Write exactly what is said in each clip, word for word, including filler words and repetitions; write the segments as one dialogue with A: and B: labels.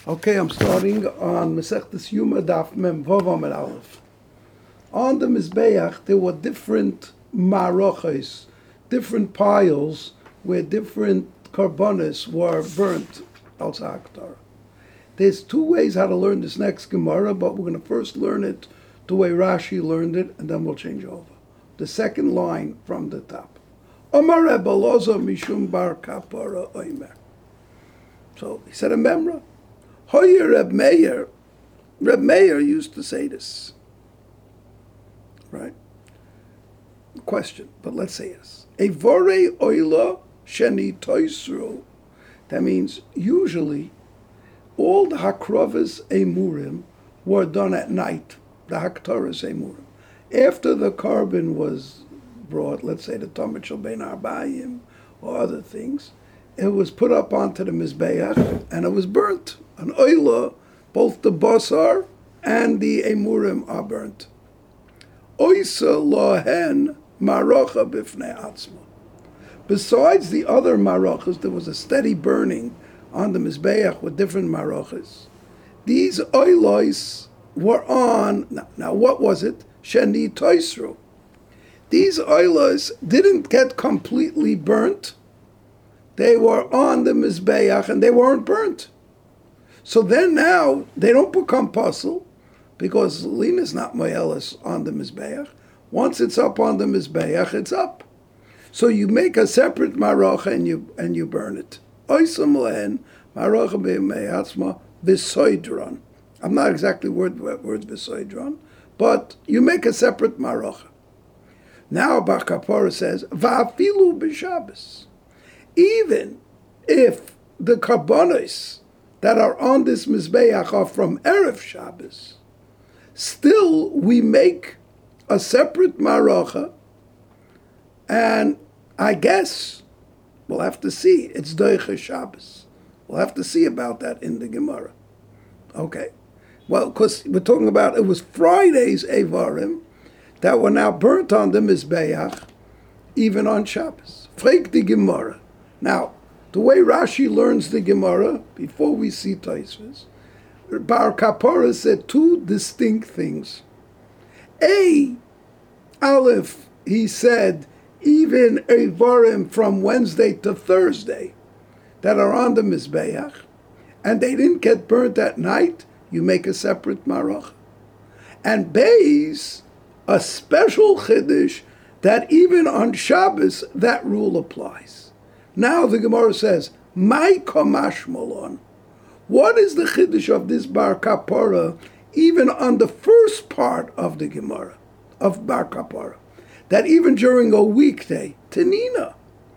A: Okay, I'm starting on Masechtas Yuma Daf Mem Vav Amud Aleph. On the Mizbeach, there were different maroches, different piles where different karbonis were burnt al Haktar. There's two ways how to learn this next Gemara, but we're going to first learn it the way Rashi learned it, and then we'll change over. The second line from the top. Omar Rebbe Loza Mishum Bar Kapara Oimer. So he said a memra. Hoyer Reb Meir, Reb Meir used to say this, right? Question, but let's say this. A vore oila sheni toisru. That means usually all the hakrovas emurim were done at night. The haktaras emurim. After the carbon was brought, let's say the Tamid Shel Bein Arbayim or other things, it was put up onto the Mizbeach and it was burnt. An oila, both the basar and the emurim are burnt. Oisa lohen marocha bifnei atzma. Besides the other marochas, there was a steady burning on the Mizbeach with different marochas. These oilos were on, now, now what was it? Sheni toisru. These oilos didn't get completely burnt. They were on the Mizbeach and they weren't burnt. So then now, they don't become puzzle, because Lina is not Moelis on the Mizbeach. Once it's up on the Mizbeach, it's up. So you make a separate marocha and you and you burn it. Oisam lehen, marocha b'me'atzma v'soidron. I'm not exactly word words v'soidron, but you make a separate marocha. Now Bar Kapara says, va'afilu b'Shabbos. Even if the karbonos that are on this Mizbeach are from Erev Shabbos, still we make a separate marocha, and I guess we'll have to see. It's Doicha Shabbos. We'll have to see about that in the Gemara. Okay. Well, because we're talking about, it was Friday's Evarim that were now burnt on the Mizbeach, even on Shabbos. Frek the Gemara. Now, the way Rashi learns the Gemara, before we see Tosfos, Bar Kapara said two distinct things. A, Aleph, he said, even Evarim from Wednesday to Thursday that are on the Mizbeach, and they didn't get burnt at night, you make a separate maroch. And Beis, a special chiddush, that even on Shabbos, that rule applies. Now the Gemara says, "My kamash molon." What is the chiddush of this Bar Kapara, even on the first part of the Gemara of Bar Kapara, that even during a weekday, Tanina,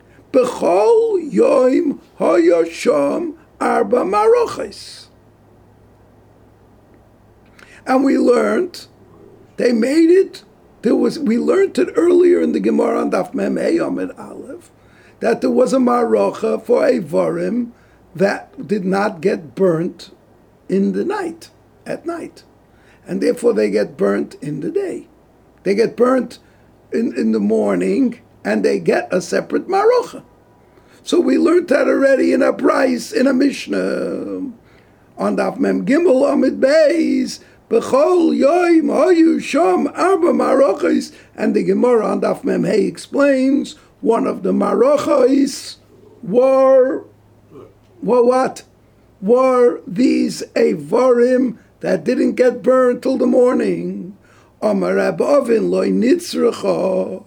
A: bechol yoim hayasham arba maroches, and we learned they made it. There was we learned it earlier in the Gemara on Daf Mem Hey Amud Aleph, that there was a marocha for Evarim that did not get burnt in the night, at night. And therefore they get burnt in the day. They get burnt in, in the morning, and they get a separate marocha. So we learned that already in a price, in a Mishnah. On Daf Mem Gimel Amid Beis, B'chol yoim hayu sham arba marochis, and the Gemara on Daf Mem Hey explains, one of the marochos were, were what? Were these evarim that didn't get burned till the morning. Amar Rab Ovin loy nitzrecha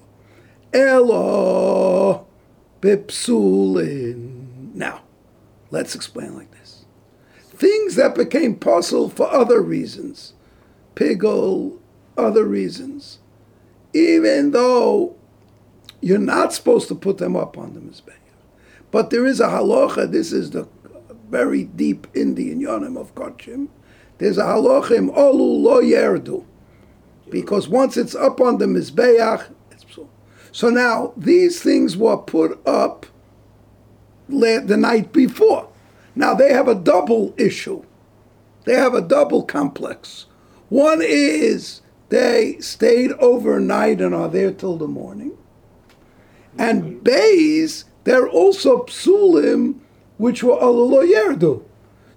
A: elo bipsulin. Now, let's explain like this. Things that became possible for other reasons, pigol, other reasons, even though you're not supposed to put them up on the Mizbeach. But there is a halacha, this is the very deep Indian yonim of Kochim. There's a halacha im olu lo yerdu. Because once it's up on the Mizbeach, it's so. So now, these things were put up the night before. Now they have a double issue. They have a double complex. One is they stayed overnight and are there till the morning. And Beis, they're also psulim, which were alolo yerdu.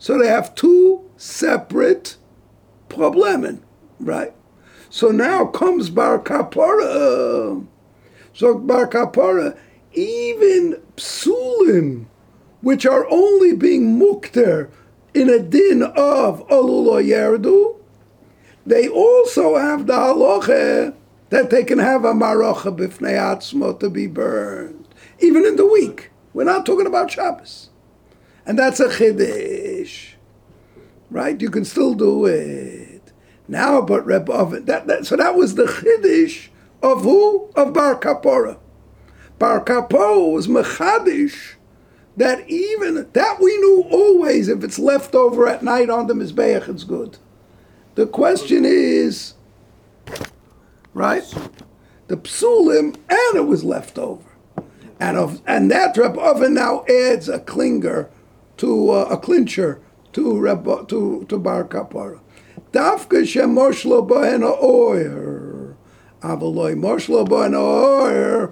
A: So they have two separate problemen, right? So now comes Bar Kapara. So Bar Kapara, even psulim, which are only being mukter in a din of Alulo Yerdu, they also have the halacha that they can have a marocha b'fnei atzmo to be burned, even in the week. We're not talking about Shabbos. And that's a chiddush, right? You can still do it. Now, but Reb Oven, that, that, so that was the chiddush of who? Of Bar Kapora. Bar Kapora was mechadish, that even, that we knew always, if it's left over at night on the Mizbeach, it's good. The question is, right? The psulim, and it was left over. And of and that Reb Oven now adds a klinger to uh, a clincher to Reb, to to Bar Kapara. Dafka shemoshlo b'hen oyer, avaloi moshlo b'hen oyer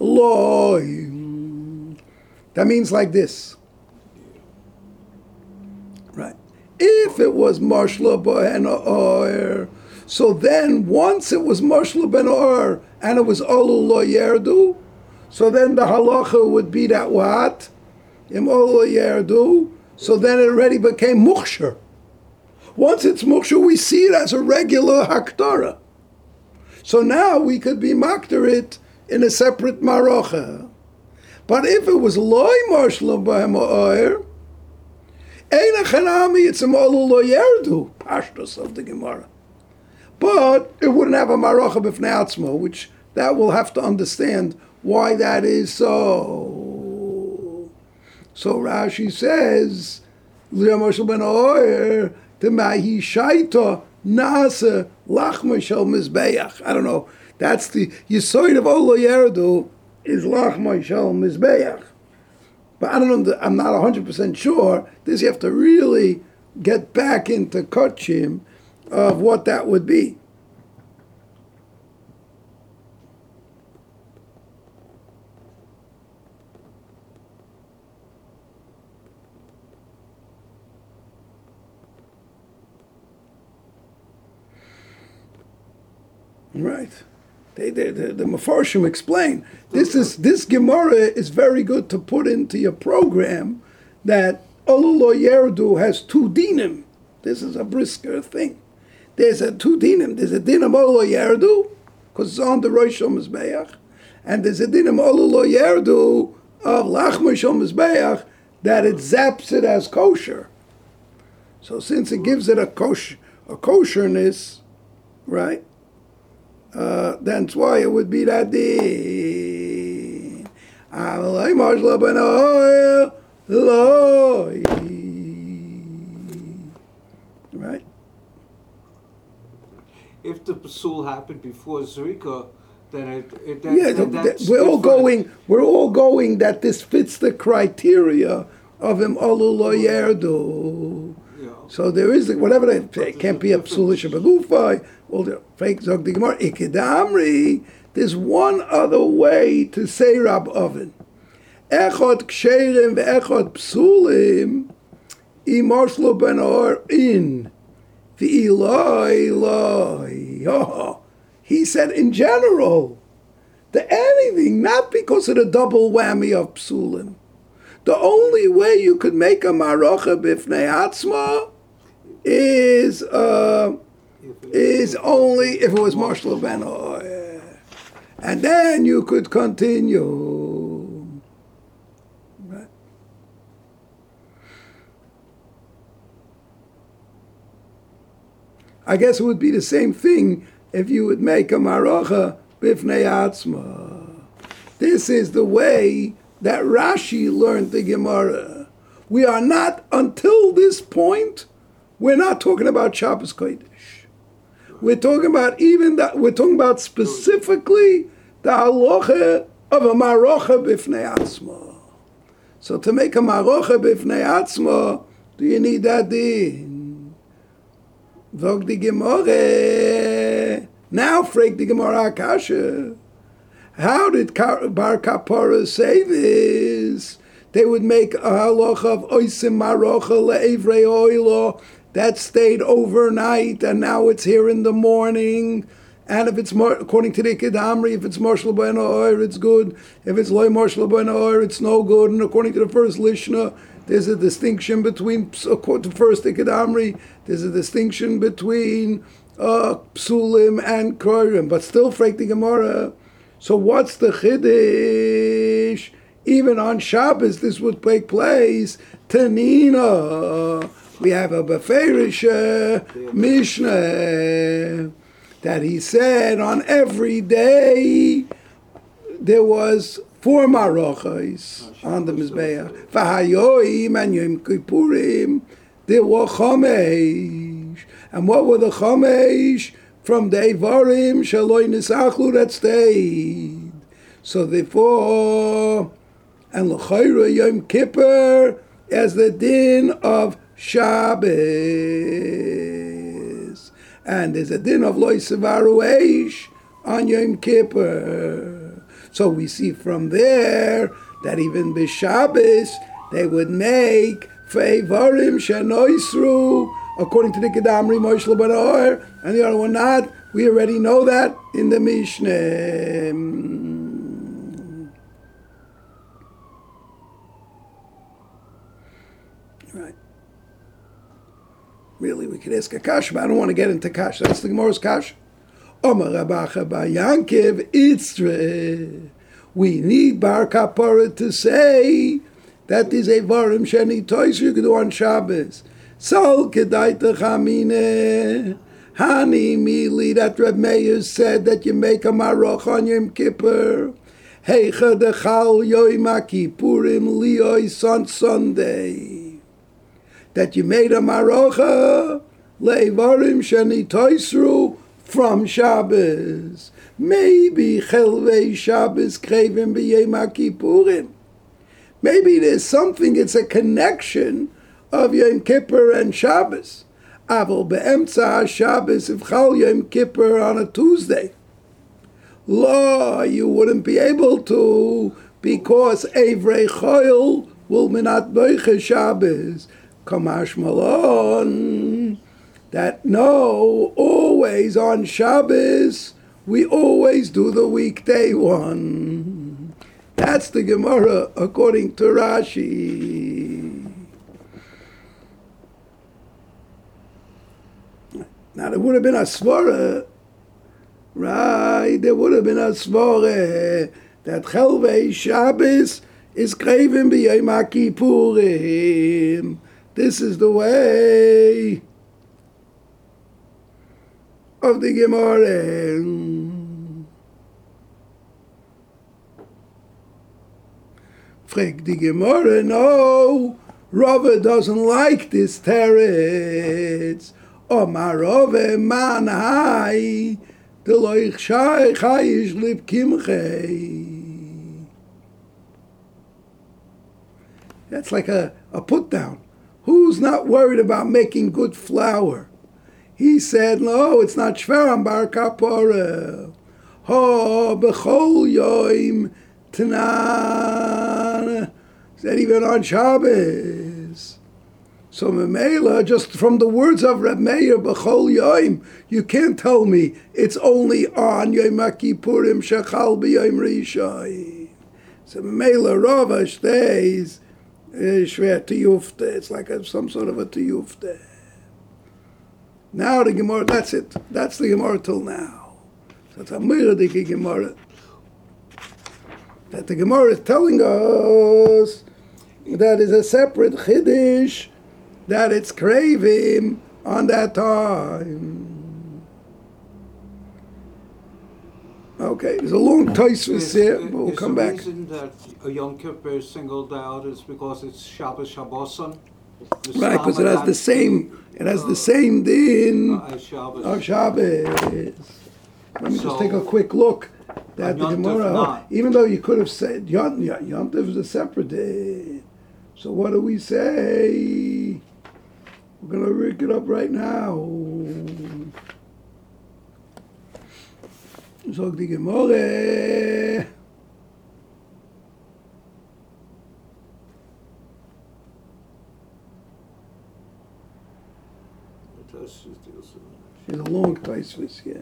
A: loy. That means like this, right? If it was moshlo b'hen oyer, so then once it was moshlo b'hen oyer and it was olu lo yerdu, so then the halacha would be that what? Im olu yerdu. So then it already became muksher. Once it's muksher, we see it as a regular hakdara. So now we could be makter it in a separate marocha. But if it was loy marshal b'hem oyer, ein achanami, it's im olu lo yerdu, pashtos of the Gemara. But it wouldn't have a marocha b'fnei atzmo, which that we'll have to understand why that is so. So Rashi says, L'yamoshel ben oyer, T'mahi shaita nasa lachma shel mizbeach. I don't know. That's the yisoid of Olo Yerdu is lachma shel mizbeach. But I don't know. I'm not one hundred percent sure. This you have to really get back into Kachim of what that would be. Right. They, they, the the Mefarshim explain this is this Gemara is very good to put into your program that Olulo Yerdu has two dinim. This is a brisker thing. There's a two dinim. There's a din of Olulo Yerdu because it's on the Rosh Mizbeach, and there's a din of Olulo Yerdu of Lachma Shel Mizbeach that it zaps it as kosher. So since it gives it a kosher a kosherness, right? Uh, that's why it would be that din. Right?
B: If the pasul happened before Zrika, then it, it that,
A: yeah,
B: that,
A: that,
B: that's
A: we're all
B: different.
A: going. We're all going that this fits the criteria of him olu lo yerdu. So there is whatever they say. It can't be a psulish bagufay. Well, the fake zog the gemara ikidamri. There's one other way to say Rab Oven. Echot ksherim ve'echot psulim imoshlo ben or in the Eloi Eloi. Oh, he said in general, the anything, not because of the double whammy of psulim. The only way you could make a marocha b'fnei atzma is uh, is only if it was marshal ben oyer, and then you could continue. Right. I guess it would be the same thing if you would make a marocha b'fnei atzma. This is the way that Rashi learned the Gemara. We are not, until this point, we're not talking about Shabbos Kodesh. We're talking about even that, we're talking about specifically the halacha of a marocha b'fnei atzma. So to make a marocha b'fnei atzma, do you need that din? Vog the Gemara. Now freak the Gemara Akasha. How did Bar Kapara say this? they would make a halacha of oisim marocha le'evrei oilo that stayed overnight and now it's here in the morning. And if it's more, according to the Kedamri, if it's Marshal B'en Ha'or, it's good. If it's Loy Marshal B'en Ha'or, it's no good. And according to the first Lishna, there's a distinction between, according to first Kedamri, there's a distinction between uh, Psulim and Kroirim. But still, Frek the Gemara. So what's the Chiddush? Even on Shabbos, this would take place. Tanina. We have a Beferish uh, Mishnah that he said on every day there was four marochos on the Mizbeach. V'hayoim and Yom Kippurim, there were chomesh. And what were the chomesh? From the Eivarim, Shaloi Nisachlu, that stayed. So therefore, and L'chayra Yom Kippur as the din of Shabbos. And there's a din of Lo Sevaru Eish on Yom Kippur. So we see from there that even b'Shabbos they would make for Eivarim Shenoisru, according to the Kedamri Moshe B'en Ha'or, and the other one not. We already know that in the Mishnah. Right. Really, we could ask a kasha, but I don't want to get into kasha. That's the Gemara's kasha. Omar Rabacha Bar Yankiv Itzre. We need Bar Kapara to say that is a varim sheni toys you could do on Shabbos. Sal kedaita chamine. Hani mili, that Reb Meir said that you make a maroch on Yom Kippur. Heicha dechal Yom Kippurim liois on Sunday. That you made a marocha leivarim sheni toisru from Shabbos. Maybe chelvei Shabbos krevim b'yom Kippurim. Maybe there's something, it's a connection of Yom Kippur and Shabbos. Aval be'emtza Shabbos, if chal Yom Kippur on a Tuesday. Lo, you wouldn't be able to, because Evrei Choil will minat boiche Shabbos. Kamash Malon, that no, always on Shabbos, we always do the weekday one. That's the Gemara according to Rashi. Now there would have been a svara, right? There would have been a svara that Chelvei Shabbos is krevim b'yom Kippurim. This is the way of the Gemara. Frag the Gemara, no, Rava doesn't like this teretz. Omar Rava man hai, the loich shai chayish lip kimchei. That's like a, a put down. Who's not worried about making good flour? He said, no, it's not shveram bar kapora. Ho bechol yoim tanan. Said even on Shabbos. So Memela, just from the words of Reb Meir, bechol yoim, you can't tell me it's only on Yom Kippurim shechal b'yom rishon. So Memela Rava stays. Shver tiyufte. It's like a, some sort of a tiyufte. Now the Gemara, that's it. That's the Gemara till now. So it's a miradiki Gemara. That the Gemara is telling us that is a separate chiddush, that it's craving on that time. Okay, there's a long Tosfos here, but we'll come back.
B: Is the reason that a Yom Kippur is singled out is because it's Shabbos Shabboson?
A: Right, because it has the same, it has the same din
B: uh, Shabbos.
A: of Shabbos. Let me
B: So,
A: just take a quick look. That the
B: Yom Tov
A: Gemara,
B: not.
A: even though you could have said Yom, Yom Tov is a separate day. So what do we say? We're going to rig it up right now. Zog die Gemara.
B: Tosfos deals with
A: It's a long Tosfos, yeah.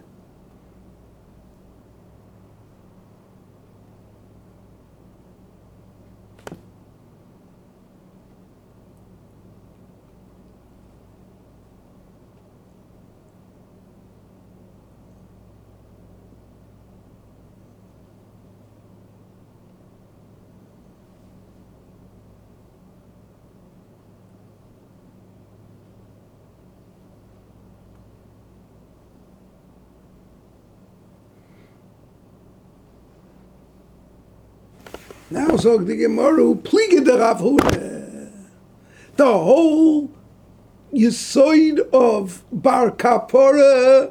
A: Now, so the Gemara, pliege der Rav Huna. The whole Yesod of Bar Kapora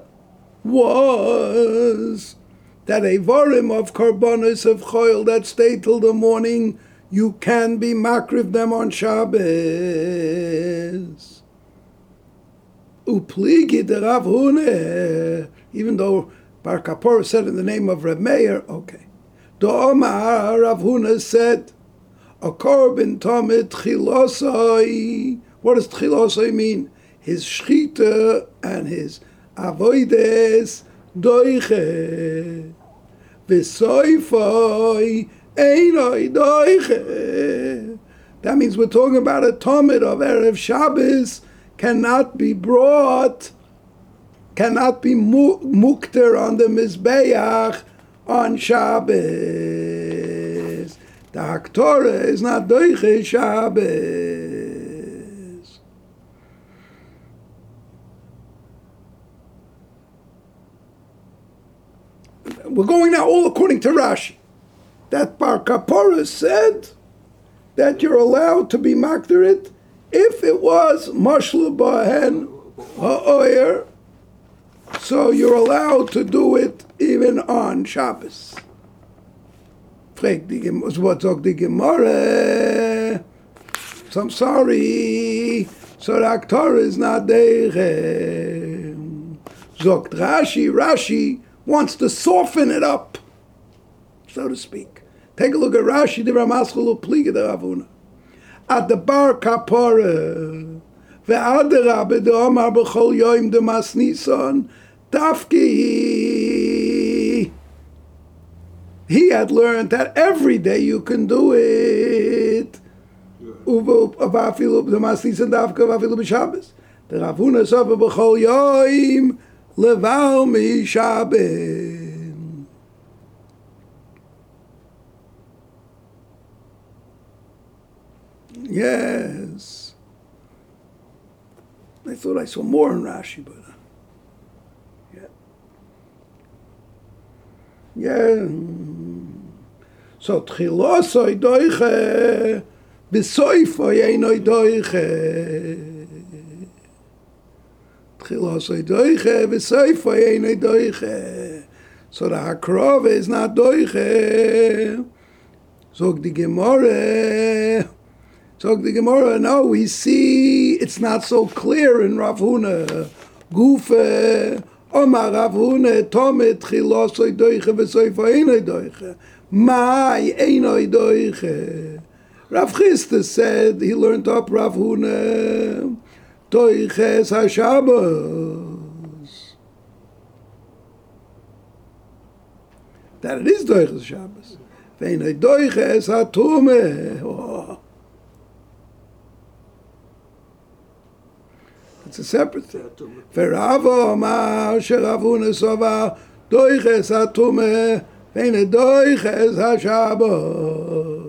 A: was that a varim of karbonos of choil that stay till the morning, you can be makriv them on Shabbos. Upliege der Rav Huna, even though Bar Kapora said in the name of Reb Meir, okay. The Omar Rav Huna said, a korban tamid chilosai. What does chilosai mean? His shchita and his avoides doiche. V'soifai einoi doiche. That means we're talking about a tamid of Erev Shabbos cannot be brought, cannot be mukter on the Mizbeach on Shabbos. The Haktorah is not doiche Shabbos. We're going now all according to Rashi. That Bar Kapora said that you're allowed to be makter if it was mashla bahen ha'oyer. So you're allowed to do it even on Shabbos. Frag die Gemara, what sagt die Gemara? So I'm sorry. So the Haktorah is not there. Sagt Rashi, Rashi wants to soften it up, so to speak. Take a look at Rashi, the Ramaschul Pliege der Rav Huna. At the Bar Kapora, ve'adera the Omar b'chol yoim de mas Nisan, Tafki. He had learned that every day you can do it. Uvafilu the mas Nisan Tafka uvafilu b'Shabbos. The Rav Huna sofer b'chol yoim leval mi Shabbos. Yes. I thought I saw more in Rashi, but uh, yeah. Yeah. So tchilosoi doiche, b'soifoi einoi doiche. Tchilosoi doiche, b'soifoi einoi doiche. So the Hakrova is not doiche. Zog die Gemara. So the Gemara, no, we see it's not so clear in Rav Huna. Gufe, Omar Rav Huna, Tomet, Chilosoi doiche, v'soifo einoi doiche. Mai einoi doiche. Rav Chisda said, he learned up Rav Huna, doiches HaShabbos. That it is doiches Shabbos. V'einoi doiches HaTumeh. Oh. It's a separate thing. Ve'rava Omar sheRav Huna sovar doiches hatumeh ve'ine doiches haShabbos.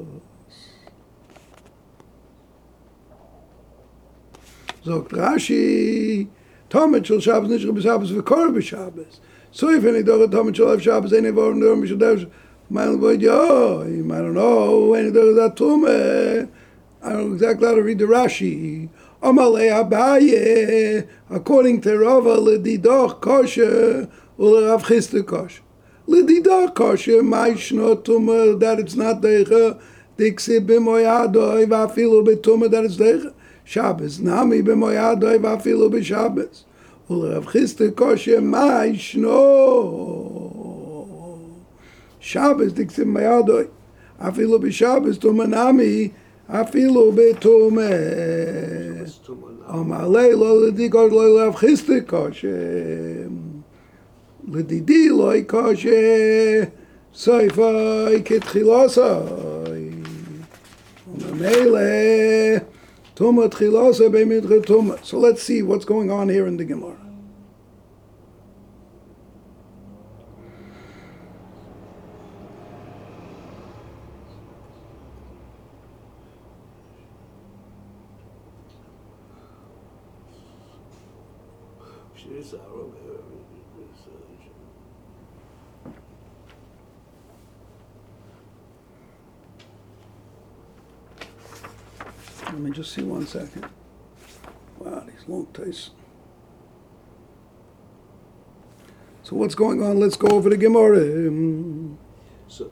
A: Zogt Rashi, Tomet shel Shabbos nishcha b'Shabbos v'kor b'Shabbos. So if any doiches Tomet shel Shabbos any vorim dorim b'Shabbos, man void yo, I don't know any doiches hatumeh. I don't know exactly how to read the Rashi. Amalei Abaye, according to Rava, L'didoch kosher, U'Rav Chisda kosher. L'didoch kosher, Ma'ishno tumah, that it's not deicha, Diksi b'moyadoi, V'afilu b'tumah, that it's deicha. Shabbos, Nami b'moyadoi, V'afilu b'Shabbos. U'Rav Chisda kosher, Ma'ishno. Shabbos, Diksi b'moyadoi, Afilu b'Shabbos, Tumah Nami, Afilu b'tumah.
B: That's too much.
A: Amalei lo ledikos lo lav chiste kosher. Ledidi lo kosher. Soifai ketchilosai. Umamele tuma tchilosai be'midre tuma. So let's see what's going on here in the Gemara. Let me just see one second. Wow, these long tastes. So what's going on? Let's go over the Gemara. Um,
B: So,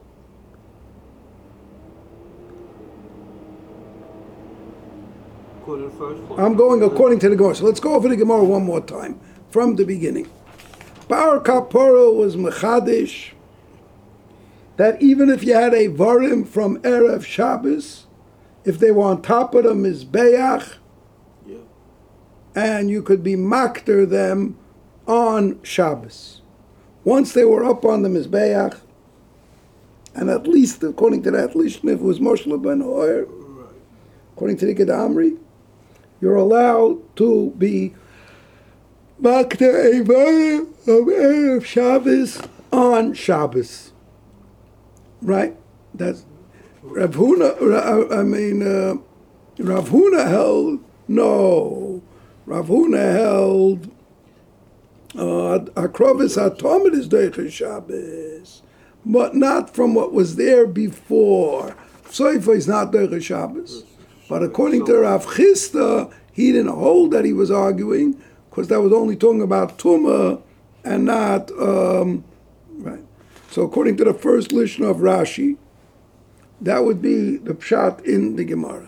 B: go to the first one.
A: I'm going according to the Gemara. So let's go over the Gemara one more time from the beginning. Bar Kapora was Mechadish, that even if you had a Varim from Erev Shabbos, if they were on top of the Mizbeach,
B: Yeah.
A: and you could be makter them on Shabbos. Once they were up on the Mizbeach, and at least according to that Lishnif was Moshe ben Hoyer,
B: Right.
A: according to the Gedamri, you're allowed to be makter a Varim of Erev Shabbos on Shabbos. Right? That's Rav Huna, I mean, uh, Rav Huna held, no. Rav Huna held, uh, Akrovis HaTomid is Deiches Shabbos, but not from what was there before. Soifa is not Deiches Shabbos. But according to Rav Chisda, he didn't hold that he was arguing, because that was only talking about Tumah and not, um, right. So according to the first Lishna of Rashi, that would be the pshat in the Gemara.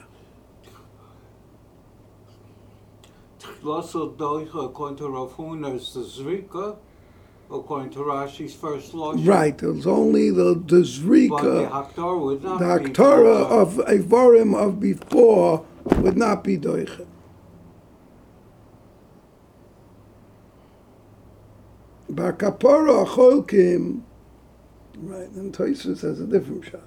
B: Tchilaso doicha, according to Rav Huna, is the Zrika, according to Rashi's first law.
A: Right, it was only the, the
B: But the
A: Zrika,
B: Haktar would not
A: the
B: be.
A: Haktara
B: doicha.
A: of a Varim of before would not be Doicha. Bar Kapara Acholkim, right, and Tosfos has a different pshat.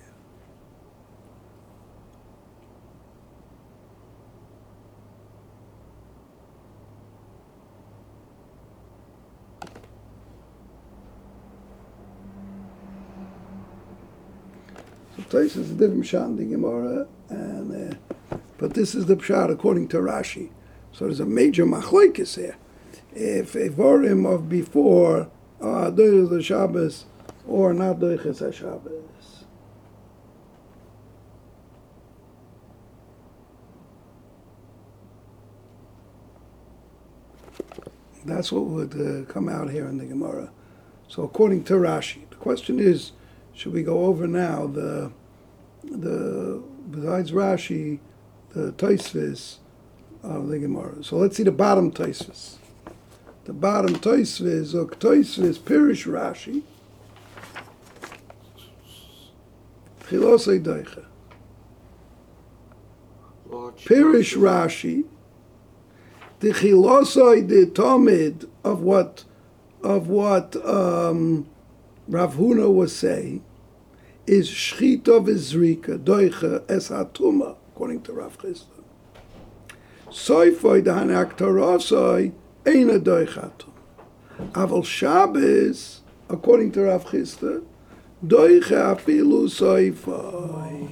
A: Tosfos is a different pshat in the Gemara, and uh, but this is the pshat according to Rashi. So there's a major machlokes here. If a vorim of before are doiches the Shabbos or not doiches the Shabbos. That's what would uh, come out here in the Gemara. So according to Rashi, the question is, should we go over now the the besides Rashi, the Tosfos of the Gemara? So let's see the bottom Tosfos. The bottom Tosfos, or Tosfos Pirish Rashi. Chilosei Doicha. Pirish Rashi. The Chilosei the Tomid of what of what um, Rav Huna was saying is Shchita v'Zrika Doicha es Hatuma, according to Rav Chisda. Soifoi dahan aktarosoi eina doichatum. Aval Shabbos, according to Rav Chisda, doicha afilu soifoi.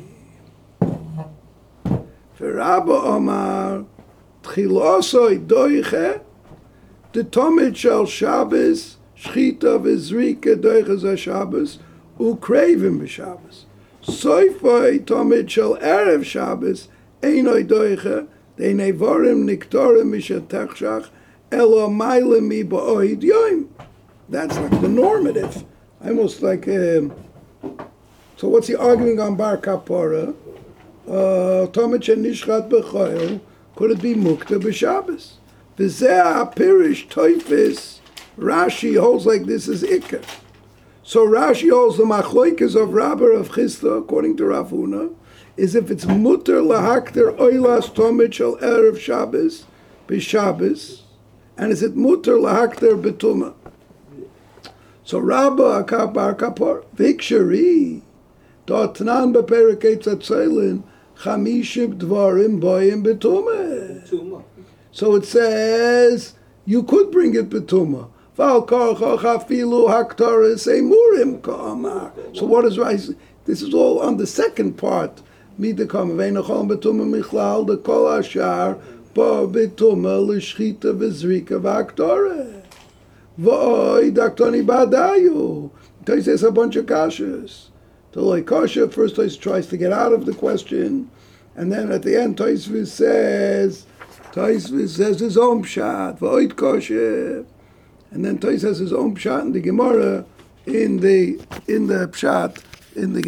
A: V'Rabba Omar tchilosoi doicha the Tomid shel Shabbos Shchita v'Zrika doicha za Shabbos ukravim b'Shabbos. Soifoi Tomid shel Erev Shabbos einoi doicha they nevarim niktorim mishatechshach elo mailemi ba'oid yoim. That's like the normative. Almost like, um, so what's he arguing on Bar Kapora? Tomid shenishchat b'choil, could it be mukta b'Shabbos? V'zeh ha'pirish toifis, Rashi holds like this is Iker. So Rashi holds the machloikas of Rabba of Chisda, according to Rav Huna, is if it's mutter lahakter oilas tomit shel erev Shabbos b'Shabbos, and is it mutter lahakter betuma? So Rabba Akapar Kapor Vikshari Dotnan Beperek Etzatzolin Chamishim Dvarim Boyim Betumah.
B: Tuma.
A: So it says you could bring it betuma. Val Karcha Chafilu Haktaris Emurim Kama. So what is right? This is all on the second part. Mida Kama Veinachol Betuma Michlal the Kol Ashar Ba Betuma L'Shchita V'Zrika V'Haktareh. Voy Daktoni Badayu. Tais says a bunch of kashas. The like kasha first Tais tries to get out of the question, and then at the end Taisvis says Taisvis says his own pshat. Voy kasha, and then Tais says his own pshat in the Gemara in the in the pshat in the